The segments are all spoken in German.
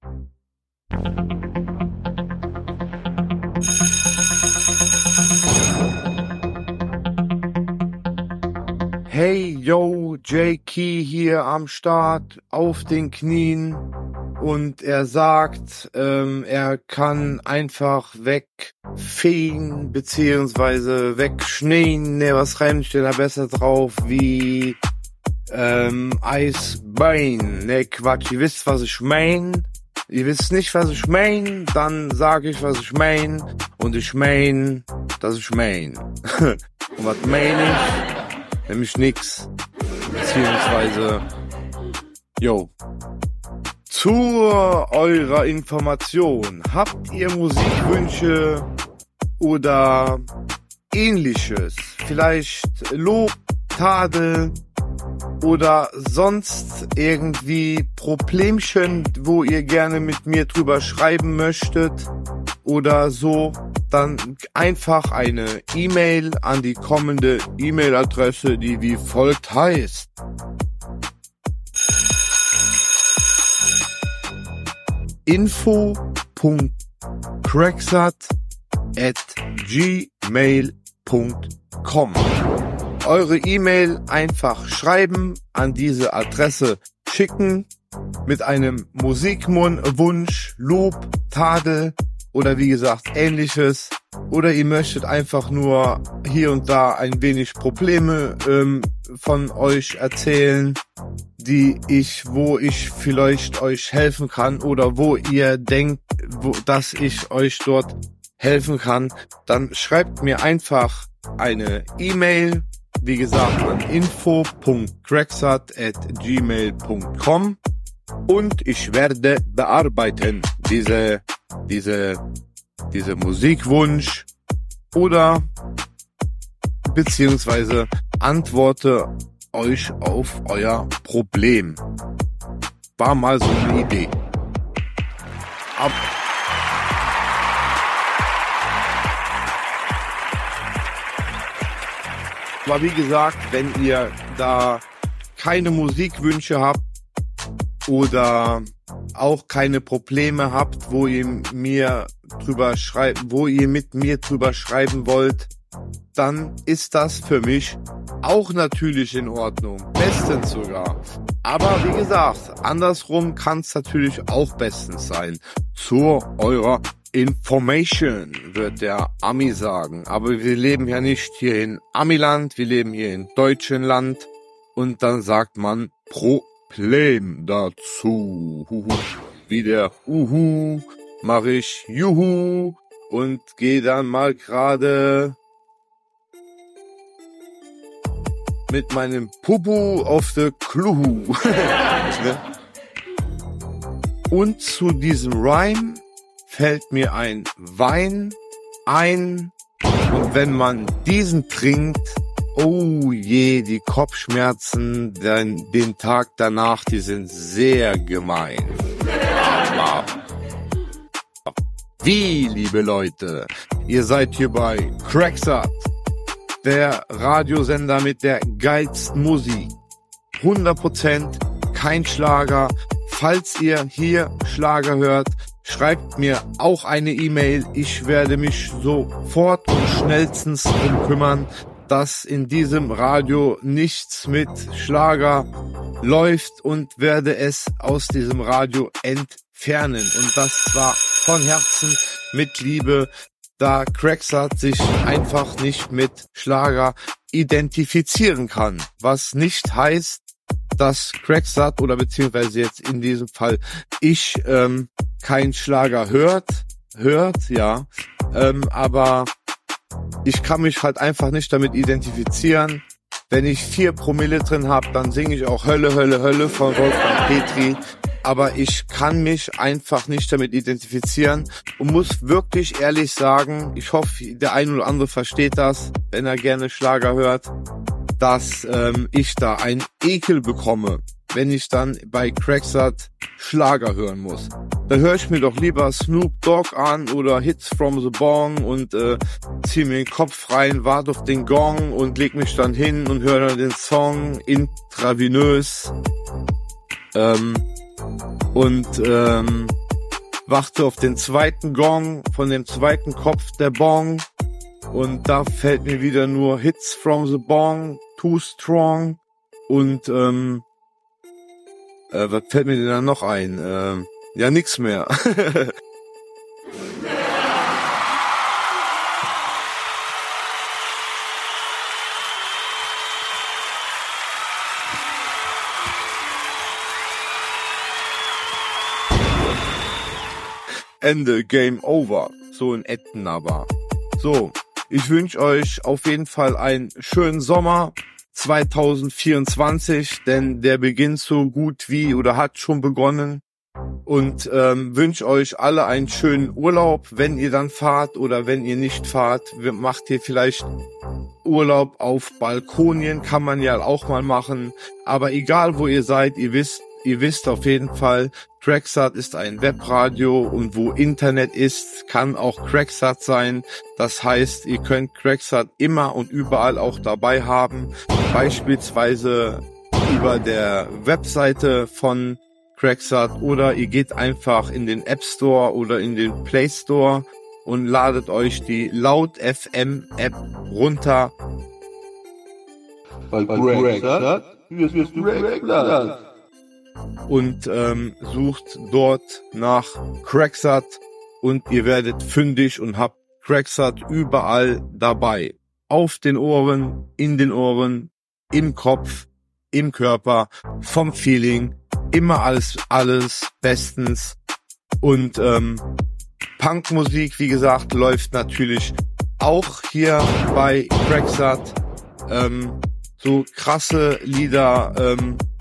Hey, yo, J-Key hier am Start, auf den Knien, und er sagt, er kann einfach wegfegen, beziehungsweise wegschneien, ne, was reimt denn da besser drauf, wie, Eisbein, ne, Quatsch, ihr wisst, was ich mein. Ihr wisst nicht, was ich mein, dann sage ich, was ich mein, und ich mein, dass ich mein. Und was mein ich? Nämlich nix. Beziehungsweise, yo. Zu eurer Information. Habt ihr Musikwünsche oder ähnliches? Vielleicht Lob, Tadel oder sonst irgendwie Problemchen, wo ihr gerne mit mir drüber schreiben möchtet oder so, dann einfach eine E-Mail an die kommende E-Mail-Adresse, die wie folgt heißt: info.cracksat@gmail.com. Eure E-Mail einfach schreiben, an diese Adresse schicken, mit einem Musikwunsch, Lob, Tadel oder wie gesagt ähnliches. Oder ihr möchtet einfach nur hier und da ein wenig Probleme von euch erzählen, wo ich vielleicht euch helfen kann oder wo ihr denkt, dass ich euch dort helfen kann. Dann schreibt mir einfach eine E-Mail, wie gesagt, an info.cracksat@gmail.com, und ich werde bearbeiten diese Musikwunsch oder beziehungsweise antworte euch auf euer Problem. War mal so eine Idee. Aber wie gesagt, wenn ihr da keine Musikwünsche habt oder auch keine Probleme habt, wo ihr mit mir drüber schreiben wollt, dann ist das für mich auch natürlich in Ordnung. Bestens sogar. Aber wie gesagt, andersrum kann es natürlich auch bestens sein. Zu eurer Information, wird der Ami sagen. Aber wir leben ja nicht hier in Amiland, wir leben hier in Deutschland. Und dann sagt man Problem dazu. Wie der Uhu mache ich Juhu und gehe dann mal gerade mit meinem Pupu auf de Kluhu. Und zu diesem Rhyme fällt mir ein Wein ein, und wenn man diesen trinkt, oh je, die Kopfschmerzen den Tag danach, die sind sehr gemein. Aber wie, liebe Leute, ihr seid hier bei Cracksat, der Radiosender mit der geilsten Musik. 100% kein Schlager. Falls ihr hier Schlager hört, schreibt mir auch eine E-Mail. Ich werde mich sofort und schnellstens drum kümmern, dass in diesem Radio nichts mit Schlager läuft, und werde es aus diesem Radio entfernen. Und das zwar von Herzen, mit Liebe, da Cracksat sich einfach nicht mit Schlager identifizieren kann. Was nicht heißt, dass Cracksat oder beziehungsweise jetzt in diesem Fall ich kein Schlager hört, ja, aber ich kann mich halt einfach nicht damit identifizieren. Wenn ich 4 Promille drin habe, dann singe ich auch Hölle, Hölle, Hölle von Wolfgang Petri. Aber ich kann mich einfach nicht damit identifizieren und muss wirklich ehrlich sagen, ich hoffe, der ein oder andere versteht das, wenn er gerne Schlager hört, dass ich da einen Ekel bekomme, wenn ich dann bei Cracksat Schlager hören muss. Da höre ich mir doch lieber Snoop Dogg an oder Hits from the Bong und zieh mir den Kopf rein, warte auf den Gong und leg mich dann hin und höre dann den Song intravenös. warte auf den zweiten Gong von dem zweiten Kopf der Bong und da fällt mir wieder nur Hits from the Bong, Too Strong und was fällt mir denn da noch ein? Ja, nix mehr. Ende, Game Over. So in Etten aber. So, ich wünsche euch auf jeden Fall einen schönen Sommer 2024, denn der beginnt so gut wie oder hat schon begonnen. Und wünsche euch alle einen schönen Urlaub, wenn ihr dann fahrt oder wenn ihr nicht fahrt. Macht ihr vielleicht Urlaub auf Balkonien, kann man ja auch mal machen. Aber egal wo ihr seid, ihr wisst auf jeden Fall, Cracksat ist ein Webradio und wo Internet ist, kann auch Cracksat sein. Das heißt, ihr könnt Cracksat immer und überall auch dabei haben. Beispielsweise über der Webseite von Cracksat oder ihr geht einfach in den App Store oder in den Play Store und ladet euch die Laut FM App runter. Weil Cracksat ist Cracksat. Und sucht dort nach Cracksat und ihr werdet fündig und habt Cracksat überall dabei. Auf den Ohren, in den Ohren, im Kopf, im Körper, vom Feeling, immer alles bestens. Und Punkmusik, wie gesagt, läuft natürlich auch hier bei Cracksat. So krasse Lieder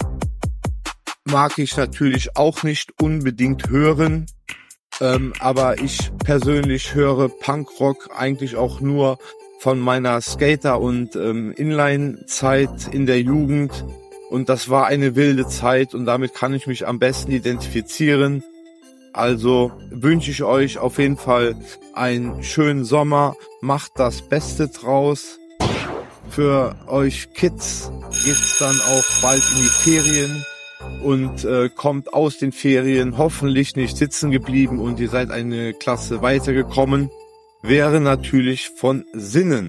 mag ich natürlich auch nicht unbedingt hören, aber ich persönlich höre Punkrock eigentlich auch nur von meiner Skater- und Inline-Zeit in der Jugend und das war eine wilde Zeit und damit kann ich mich am besten identifizieren. Also wünsche ich euch auf jeden Fall einen schönen Sommer, macht das Beste draus. Für euch Kids geht's dann auch bald in die Ferien. Und kommt aus den Ferien hoffentlich nicht sitzen geblieben und ihr seid eine Klasse weitergekommen, wäre natürlich von Sinnen.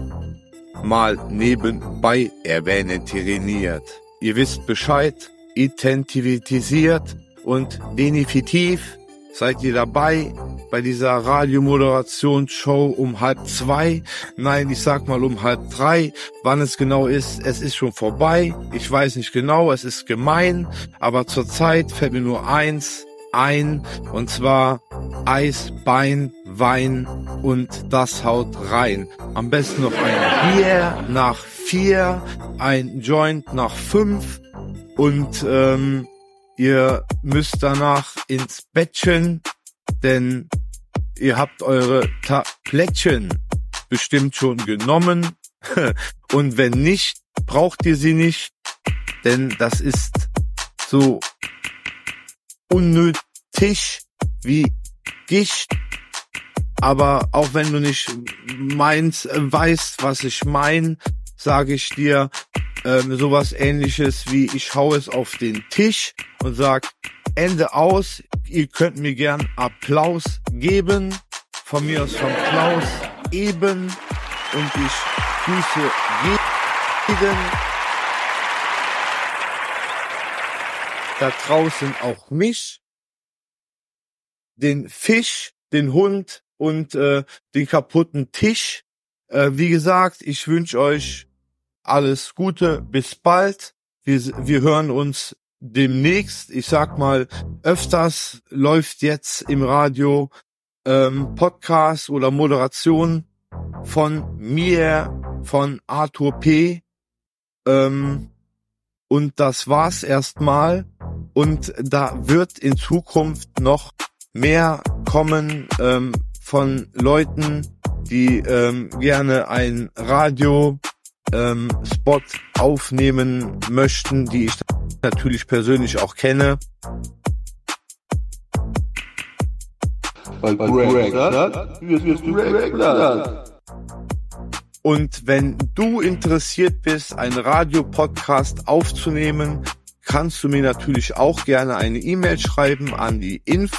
Mal nebenbei erwähnen trainiert. Ihr wisst Bescheid, identifiziert und definitiv seid ihr dabei bei dieser Radiomoderationshow um 1:30. Nein, ich sag mal um 2:30. Wann es genau ist, es ist schon vorbei. Ich weiß nicht genau, es ist gemein. Aber zurzeit fällt mir nur eins ein. Und zwar Eis, Bein, Wein und das haut rein. Am besten noch ein Bier nach 4, ein Joint nach 5 und ihr müsst danach ins Bettchen, denn ihr habt eure Tablettchen bestimmt schon genommen und wenn nicht, braucht ihr sie nicht, denn das ist so unnötig wie Gicht. Aber auch wenn du nicht weißt, was ich meine, sage ich dir sowas Ähnliches wie ich hau es auf den Tisch und sag Ende aus. Ihr könnt mir gern Applaus geben, von mir aus von Klaus eben und ich grüße jeden da draußen, auch mich, den Fisch, den Hund und den kaputten Tisch. Wie gesagt, ich wünsche euch alles Gute, bis bald. Wir hören uns demnächst, ich sag mal öfters, läuft jetzt im Radio Podcast oder Moderation von mir, von Arthur P. Und das war's erstmal. Und da wird in Zukunft noch mehr kommen von Leuten, die gerne ein Radio Spot aufnehmen möchten, die ich natürlich persönlich auch kenne. Und wenn du interessiert bist, einen Radiopodcast aufzunehmen, kannst du mir natürlich auch gerne eine E-Mail schreiben an die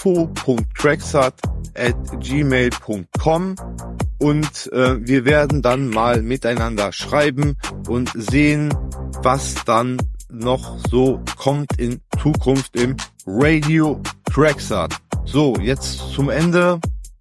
info.cracksat@gmail.com und wir werden dann mal miteinander schreiben und sehen, was dann noch so kommt in Zukunft im Radio Cracksat. So, jetzt zum Ende.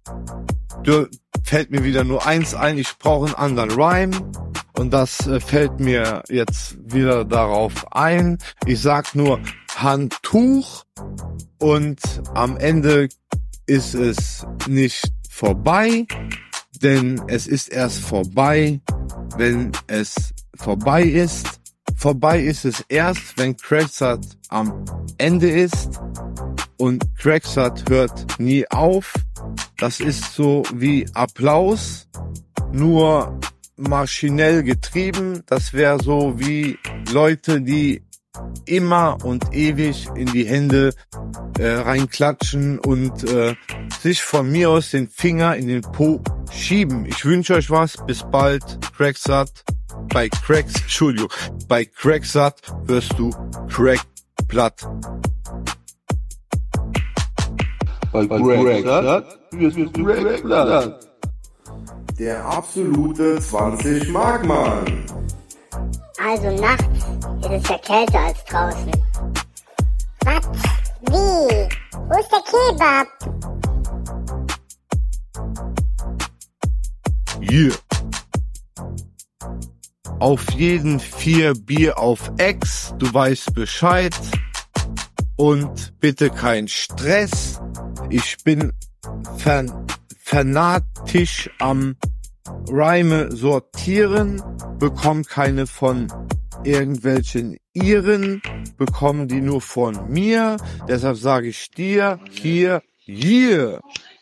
Fällt mir wieder nur eins ein, ich brauche einen anderen Rhyme und das fällt mir jetzt wieder darauf ein. Ich sag nur Handtuch und am Ende ist es nicht vorbei, denn es ist erst vorbei, wenn es vorbei ist. Vorbei ist es erst, wenn Cracksat am Ende ist und Cracksat hört nie auf. Das ist so wie Applaus, nur maschinell getrieben. Das wäre so wie Leute, die immer und ewig in die Hände reinklatschen und sich von mir aus den Finger in den Po schieben. Ich wünsche euch was. Bis bald. Cracksat. Bei Cracksat wirst du Crackplatt. Bei Cracksat wirst du Crackplatt. Der absolute 20-Mark-Mann. Also nachts ist es ja kälter als draußen. Was? Wie? Wo ist der Kebab? Yeah. Auf jeden 4 Bier auf Ex, du weißt Bescheid. Und bitte kein Stress. Ich bin fanatisch am Reime sortieren, bekomm keine von irgendwelchen Iren, bekommen die nur von mir. Deshalb sage ich dir hier, yeah.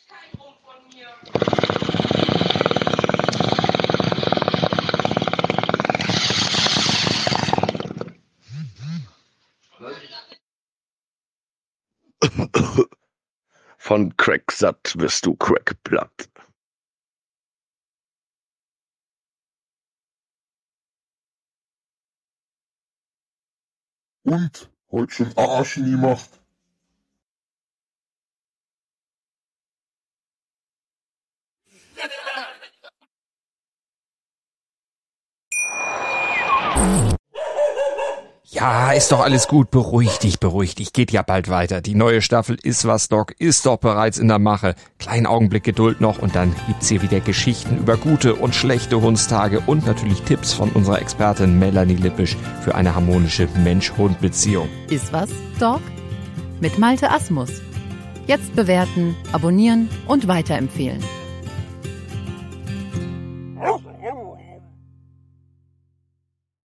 Von Cracksat wirst du Crackplatt. Und? Heute schon Arsch in die Macht. Ja, ist doch alles gut. Beruhig dich. Geht ja bald weiter. Die neue Staffel Ist was, Doc ist doch bereits in der Mache. Kleinen Augenblick Geduld noch und dann gibt's hier wieder Geschichten über gute und schlechte Hundstage und natürlich Tipps von unserer Expertin Melanie Lippisch für eine harmonische Mensch-Hund-Beziehung. Ist was, Doc? Mit Malte Asmus. Jetzt bewerten, abonnieren und weiterempfehlen.